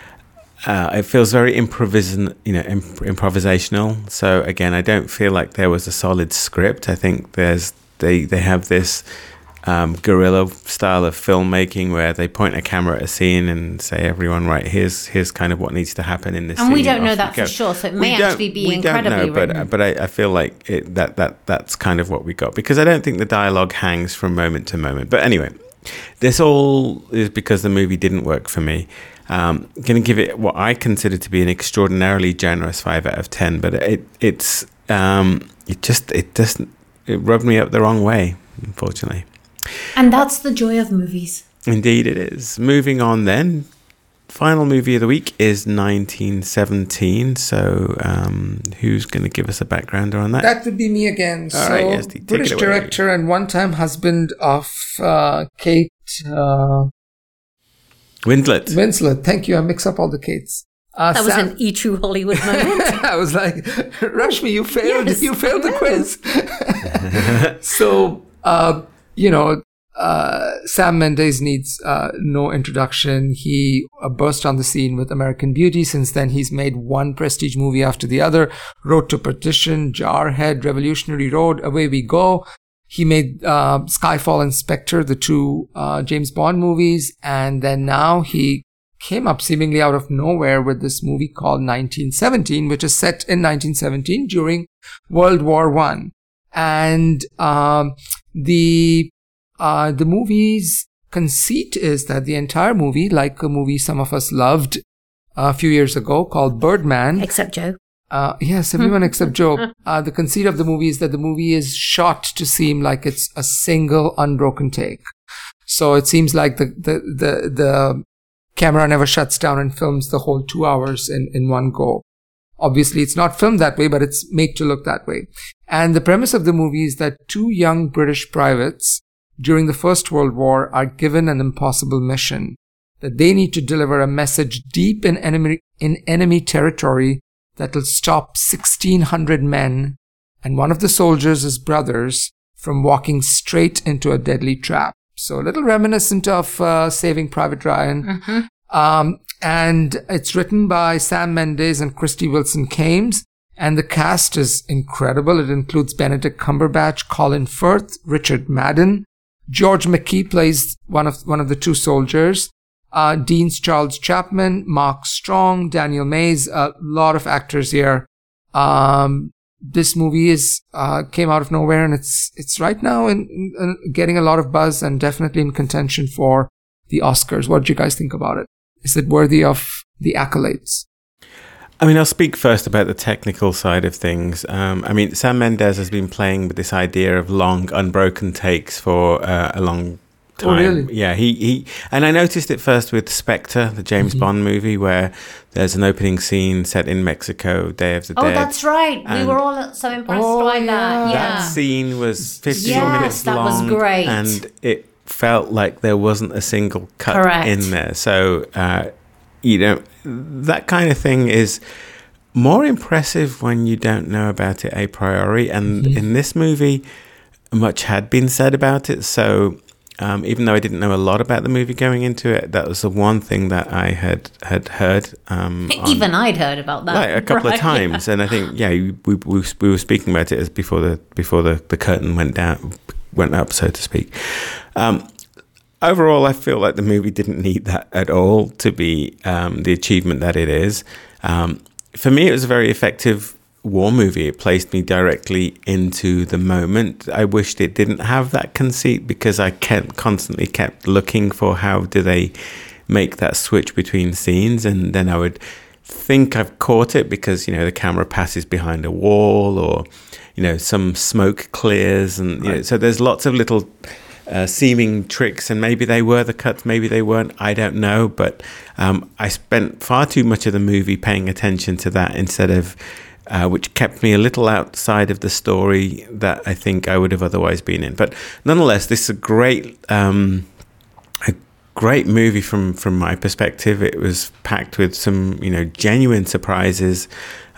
Uh, it feels very improvis- you know, imp- improvisational. So again, I don't feel like there was a solid script. I think there's they they have this um, guerrilla style of filmmaking where they point a camera at a scene and say, "Everyone, right? Here's here's kind of what needs to happen in this." And scene. we don't know Off that we for go. sure, so it We may don't- actually be we incredibly don't know, written. But but I, I feel like it, that that that's kind of what we got, because I don't think the dialogue hangs from moment to moment. But anyway, this all is because the movie didn't work for me. Um, I'm going to give it what I consider to be an extraordinarily generous five out of ten, but it it's um, it just it doesn't it rubbed me up the wrong way, unfortunately. And that's the joy of movies. Indeed, it is. Moving on, then. Final movie of the week is nineteen seventeen. So, um, who's going to give us a backgrounder on that? That would be me again. All so, right, Yazdi, take British it away. director and one-time husband of uh, Kate uh, Winslet. Winslet. Thank you. I mix up all the Kates. Uh, That was Sam- an E True Hollywood moment. I was like, Rashmi, you failed. Yes, you failed the I quiz. So, uh, you know, uh, Sam Mendes needs uh, no introduction. He uh, burst on the scene with American Beauty. Since then, he's made one prestige movie after the other. Road to Perdition, Jarhead, Revolutionary Road, Away We Go. He made uh, Skyfall and Spectre, the two uh, James Bond movies. And then now he came up seemingly out of nowhere with this movie called nineteen seventeen, which is set in nineteen seventeen during World War One. And um, the uh, the movie's conceit is that the entire movie, like a movie some of us loved a few years ago called Birdman, Except Joe. uh, yes, everyone except Joe. Uh, the conceit of the movie is that the movie is shot to seem like it's a single unbroken take. So it seems like the, the, the, the camera never shuts down and films the whole two hours in, in one go. Obviously, it's not filmed that way, but it's made to look that way. And the premise of the movie is that two young British privates during the First World War are given an impossible mission, that they need to deliver a message deep in enemy, in enemy territory that will stop sixteen hundred men and one of the soldiers' brothers from walking straight into a deadly trap. So a little reminiscent of uh, Saving Private Ryan. Mm-hmm. Um, and it's written by Sam Mendes and Christy Wilson Cames. And the cast is incredible. It includes Benedict Cumberbatch, Colin Firth, Richard Madden. George McKee plays one of one of the two soldiers. Uh, Dean's Charles Chapman, Mark Strong, Daniel Mays, a lot of actors here. Um, this movie is uh, came out of nowhere, and it's it's right now in, in getting a lot of buzz and definitely in contention for the Oscars. What do you guys think about it? Is it worthy of the accolades? I mean, I'll speak first about the technical side of things. Um, I mean, Sam Mendes has been playing with this idea of long, unbroken takes for uh, a long time. Oh, really? Yeah, he, he and I noticed it first with Spectre, the James mm-hmm. Bond movie, where there's an opening scene set in Mexico, Day of the oh, Dead. Oh, that's right. And we were all so impressed oh, by yeah. that. Yeah. That scene was fifteen yes, minutes that long. was great. And it felt like there wasn't a single cut Correct. in there. So, uh, you know, that kind of thing is more impressive when you don't know about it a priori. And mm-hmm. in this movie, much had been said about it. So um, even though I didn't know a lot about the movie going into it, that was the one thing that I had had heard. Um, even on, I'd heard about that like a couple right, of times, yeah. And I think yeah, we, we we were speaking about it as before the before the, the curtain went down, went up, so to speak. Um, overall, I feel like the movie didn't need that at all to be um, the achievement that it is. Um, For me, it was a very effective war movie. It placed me directly into the moment. I wished it didn't have that conceit because I kept constantly kept looking for how do they make that switch between scenes, and then I would think I've caught it because, you know, the camera passes behind a wall, or, you know, some smoke clears, and you know, so there's lots of little Uh, seeming tricks, and maybe they were the cuts, maybe they weren't, I don't know, but um, I spent far too much of the movie paying attention to that instead of uh, which kept me a little outside of the story that I think I would have otherwise been in. But nonetheless, this is a great um, a great movie from from my perspective. It was packed with some, you know, genuine surprises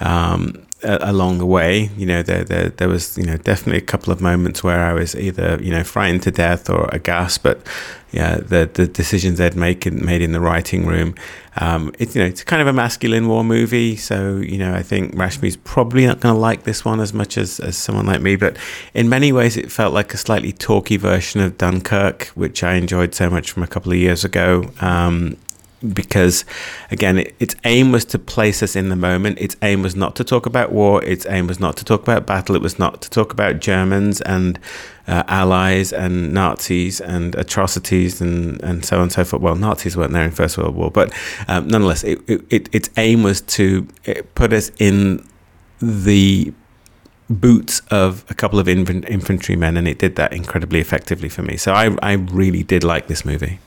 um Uh, along the way. You know, there, there there was, you know, definitely a couple of moments where I was either, you know, frightened to death or aghast, but yeah, the the decisions they'd make in, made in the writing room. Um, it's, you know, it's kind of a masculine war movie, so, you know, I think Rashmi's probably not going to like this one as much as, as someone like me, but in many ways it felt like a slightly talky version of Dunkirk, which I enjoyed so much from a couple of years ago. Um, because again, it, its aim was to place us in the moment. Its aim was not to talk about war. Its aim was not to talk about battle. It was not to talk about Germans and uh, allies and Nazis and atrocities and, and so on and so forth. Well, Nazis weren't there in First World War, but um, nonetheless, it, it, its aim was to put us in the boots of a couple of inf- infantrymen, and it did that incredibly effectively for me. So I, I really did like this movie.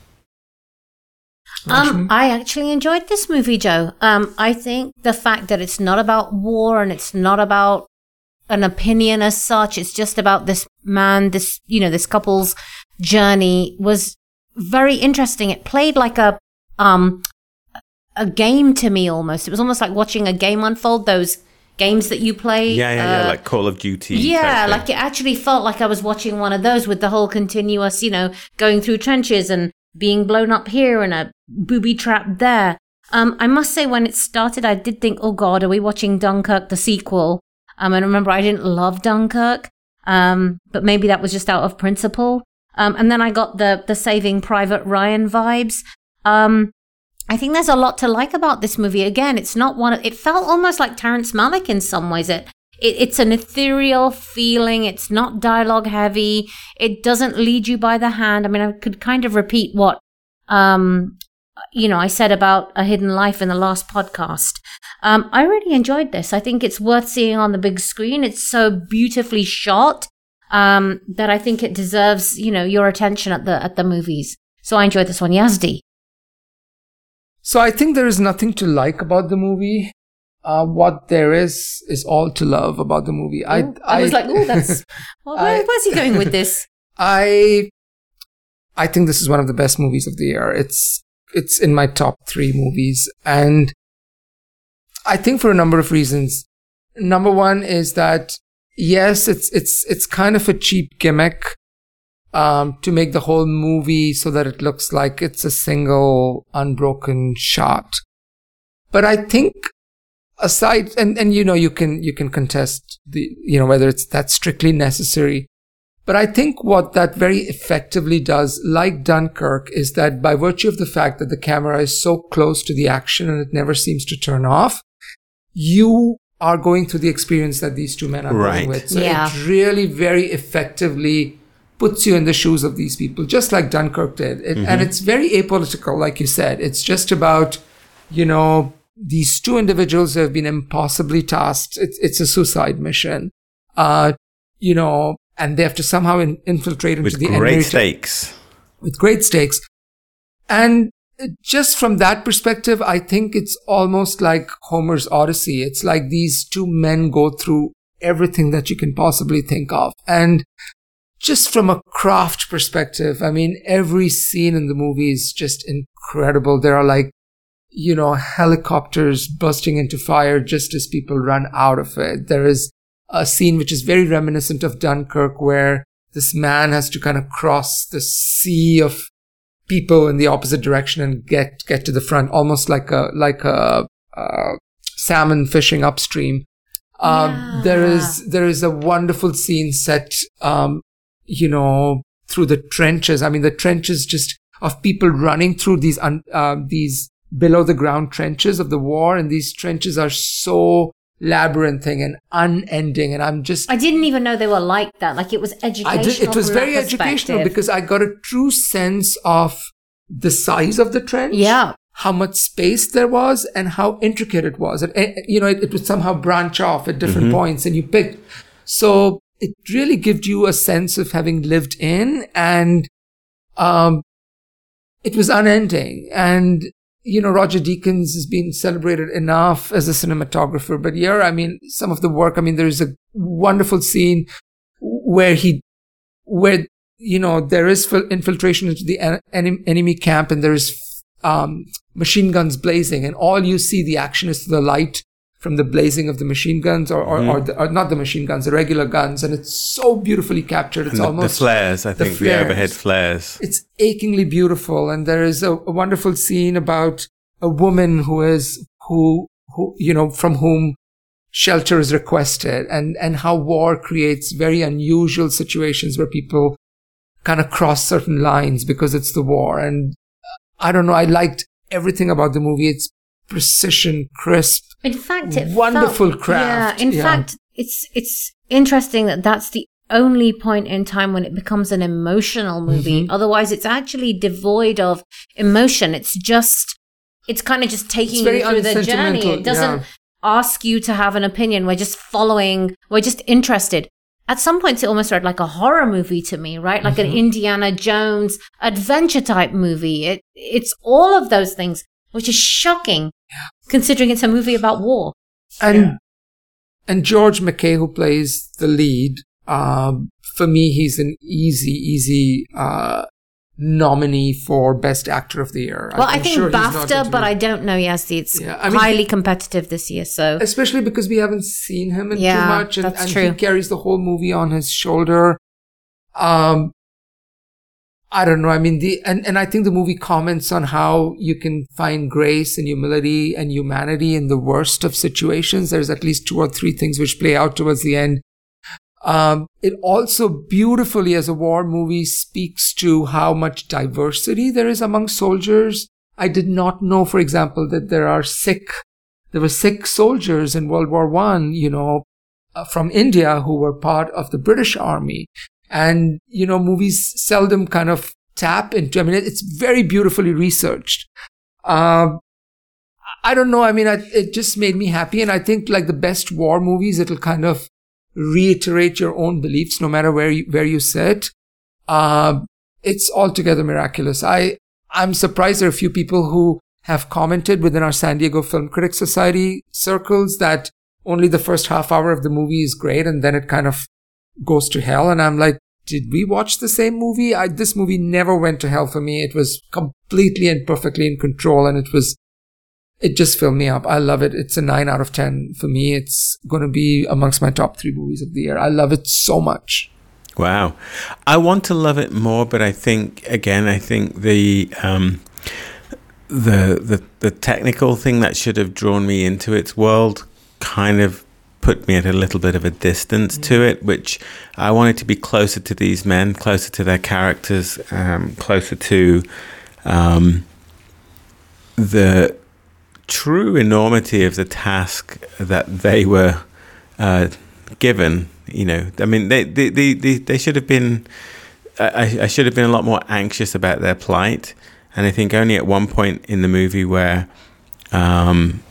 Um, I actually enjoyed this movie, Joe. Um, I think the fact that it's not about war and it's not about an opinion as such, it's just about this man, this, you know, this couple's journey was very interesting. It played like a, um, a game to me almost. It was almost like watching a game unfold, those games that you play. Yeah, yeah, uh, yeah, like Call of Duty. Yeah, like it actually felt like I was watching one of those with the whole continuous, you know, going through trenches and being blown up here and a booby trap there. Um, I must say, when it started, I did think, oh God, are we watching Dunkirk, the sequel? Um, and remember, I didn't love Dunkirk, um, but maybe that was just out of principle. Um, and then I got the the Saving Private Ryan vibes. Um, I think there's a lot to like about this movie. Again, it's not one of, it felt almost like Terrence Malick in some ways. It, it it's an ethereal feeling. It's not dialogue heavy. It doesn't lead you by the hand. I mean, I could kind of repeat what, um, you know, I said about A Hidden Life in the last podcast. Um, I really enjoyed this. I think it's worth seeing on the big screen. It's so beautifully shot, um, that I think it deserves, you know, your attention at the, at the movies. So I enjoyed this one. Yazdi. So I think there is nothing to like about the movie. Uh, what there is is all to love about the movie. I, I I was like, oh, that's well, where, I, where's he going with this? I I think this is one of the best movies of the year. It's it's in my top three movies, and I think for a number of reasons. Number one is that yes, it's it's it's kind of a cheap gimmick. Um, to make the whole movie so that it looks like it's a single unbroken shot. But I think aside, and, and you know, you can, you can contest the, you know, whether it's that strictly necessary. But I think what that very effectively does, like Dunkirk, is that by virtue of the fact that the camera is so close to the action and it never seems to turn off, you are going through the experience that these two men are Right. going with. So Yeah. it really very effectively puts you in the shoes of these people, just like Dunkirk did. It, And it's very apolitical, like you said. It's just about, you know, these two individuals who have been impossibly tasked. It's, it's a suicide mission, uh, you know, and they have to somehow in, infiltrate into With the great enemy stakes. with great stakes. And just from that perspective, I think it's almost like Homer's Odyssey. It's like these two men go through everything that you can possibly think of. And just from a craft perspective, I mean, every scene in the movie is just incredible. There are like, you know, helicopters bursting into fire just as people run out of it. There is a scene which is very reminiscent of Dunkirk where this man has to kind of cross the sea of people in the opposite direction and get get to the front, almost like a like a, uh salmon fishing upstream. Um, Yeah. There is there is a wonderful scene set, um, you know, through the trenches. I mean, the trenches just of people running through these un, uh, these below the ground trenches of the war, and these trenches are so labyrinthine and unending. And I'm just I didn't even know they were like that. Like it was educational. I did, it was from very that educational perspective. because I got a true sense of the size of the trench, Yeah. how much space there was, and how intricate it was. And, and, you know, it, it would somehow branch off at different points, and you picked. So it really gives you a sense of having lived in, and um, it was unending. And you know, Roger Deakins has been celebrated enough as a cinematographer, but here, I mean, some of the work, I mean, there's a wonderful scene where he, where, you know, there is fil- infiltration into the en- en- enemy camp, and there's, um, machine guns blazing, and all you see the action is the light from the blazing of the machine guns, or, or, Mm-hmm. or, the, or not the machine guns, the regular guns. And it's so beautifully captured. It's And the, almost the flares, I the think, the, flares. overhead flares. It's achingly beautiful. And there is a, a wonderful scene about a woman who is, who, who, you know, from whom shelter is requested, and, and how war creates very unusual situations where people kind of cross certain lines because it's the war. And I don't know, I liked everything about the movie. It's precision, crisp, In fact, it wonderful felt, craft. Yeah, in Yeah. fact, it's it's interesting that that's the only point in time when it becomes an emotional movie. Mm-hmm. Otherwise, it's actually devoid of emotion. It's just, it's kind of just taking It's very you through the journey. unsentimental, It doesn't yeah. ask you to have an opinion. We're just following. We're just interested. At some points, it almost read like a horror movie to me, right? Like Mm-hmm. an Indiana Jones adventure type movie. It it's all of those things, which is shocking, considering it's a movie about war. And Yeah. and George McKay, who plays the lead, um, for me, he's an easy, easy uh, nominee for Best Actor of the Year. Well, I I'm think sure he's not going BAFTA, to but be- I don't know. Yes, it's Yeah, I mean, highly competitive this year. So especially because we haven't seen him in Yeah, too much, and, that's and true. he carries the whole movie on his shoulder. Um, I don't know. I mean, the and, and I think the movie comments on how you can find grace and humility and humanity in the worst of situations. There's at least two or three things which play out towards the end. Um, it also beautifully, as a war movie, speaks to how much diversity there is among soldiers. I did not know, for example, that there are Sikh, there were Sikh soldiers in World War One, you know, uh, from India who were part of the British Army. And, you know, movies seldom kind of tap into, I mean, it's very beautifully researched. Um, I don't know. I mean, I, it just made me happy. And I think like the best war movies, it'll kind of reiterate your own beliefs no matter where you, where you sit. Uh, it's altogether miraculous. I, I'm surprised there are a few people who have commented within our San Diego Film Critics Society circles that only the first half hour of the movie is great and then it kind of goes to hell. And I'm like, did we watch the same movie? I, this movie never went to hell for me. It was completely and perfectly in control, and it was, it just filled me up. I love it. It's a nine out of ten for me. It's going to be amongst my top three movies of the year. I love it so much. Wow. I want to love it more, but I think, again, I think the um, the the the technical thing that should have drawn me into its world kind of put me at a little bit of a distance mm. to it, which I wanted to be closer to these men, closer to their characters, um, closer to um, the true enormity of the task that they were uh, given. You know, I mean, they they they, they, they should have been. I, I should have been a lot more anxious about their plight, and I think only at one point in the movie where, um,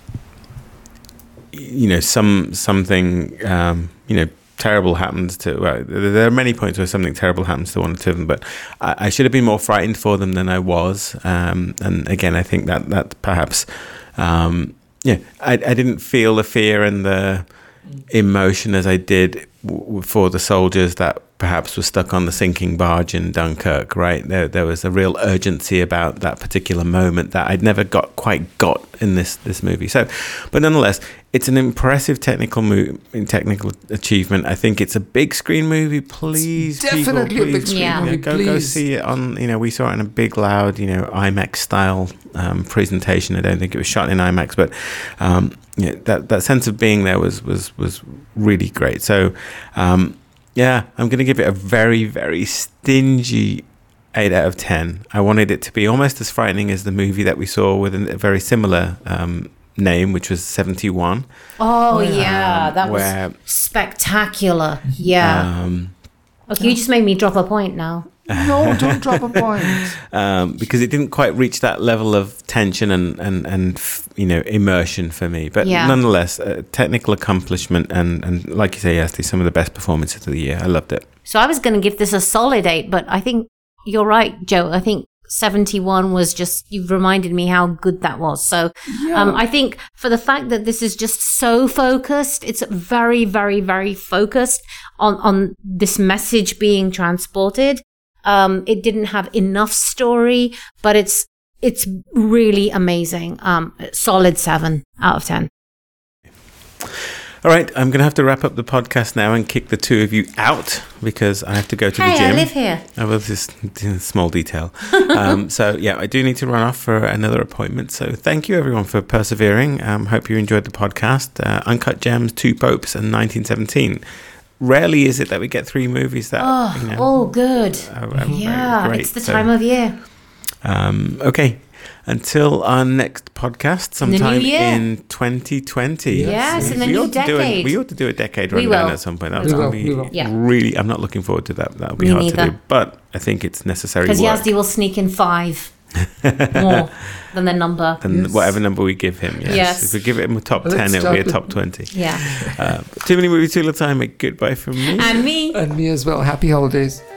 you know, some something um, you know. terrible happens to well there are many points where something terrible happens to one or two of them, but I, I should have been more frightened for them than I was, um, and again I think that that perhaps um, yeah I, I didn't feel the fear and the emotion as I did w- for the soldiers that perhaps were stuck on the sinking barge in Dunkirk, right? There there was a real urgency about that particular moment that I'd never got quite got in this this movie. So, but nonetheless, it's an impressive technical mo- technical achievement. I think it's a big screen movie. Please, it's definitely people, please, a big screen yeah. movie. go please. go see it on. You know, we saw it in a big, loud, you know, IMAX style um, presentation. I don't think it was shot in IMAX, but um, yeah, that that sense of being there was was was really great. So. Um, Yeah, I'm going to give it a very, very stingy eight out of ten. I wanted it to be almost as frightening as the movie that we saw with a very similar um, name, which was seventy-one. Oh, yeah. Um, That where, was spectacular. Yeah. Um, okay, you just made me drop a point now. No, don't drop a point. um, because it didn't quite reach that level of tension and, and, and you know, immersion for me. But Yeah. nonetheless, a technical accomplishment and, and like you say, Asti, some of the best performances of the year. I loved it. So I was going to give this a solid eight, but I think you're right, Joe. I think seventy-one was just, you've reminded me how good that was. So Yeah. um, I think for the fact that this is just so focused, it's very, very, very focused on, on this message being transported. Um, it didn't have enough story, but it's it's really amazing. Um, solid seven out of ten. All right, I'm going to have to wrap up the podcast now and kick the two of you out because I have to go to Hey, the gym. I live here. Oh, well, this is a small detail. um, so, yeah, I do need to run off for another appointment. So thank you, everyone, for persevering. Um, hope you enjoyed the podcast. Uh, Uncut Gems, Two Popes, and nineteen seventeen. Rarely is it that we get three movies that, Oh, you know, all good. are, are Yeah, great. it's the So, time of year. Um, okay. Until our next podcast, In the new sometime year. in twenty twenty. Yes, in the we new ought to do a, decade. we ought to do a decade We rundown will. at some point. We That's will. going to be We will. Yeah. really. I'm not looking forward to that. That'll be Me hard to neither. do, but I think it's necessary Because work. Yazdi will sneak in five more than the number. And Yes. whatever number we give him, yes. Yes. If we give him a top Let's ten, it'll be a start top twenty. Yeah. Uh, too many movies, too little time. A goodbye from me. And me. And me as well. Happy holidays.